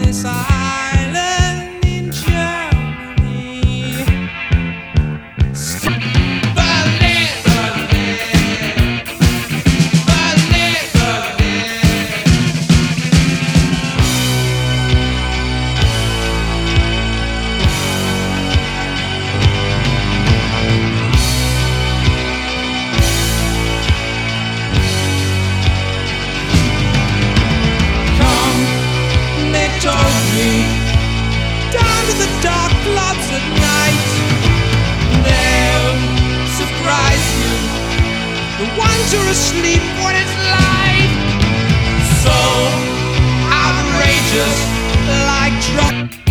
this island in Germany. Berlin, Berlin, Berlin, Berlin. Come, they told me, down to the dark clubs at night. They'll surprise you, the ones who are asleep when it's light. So outrageous, like drunk.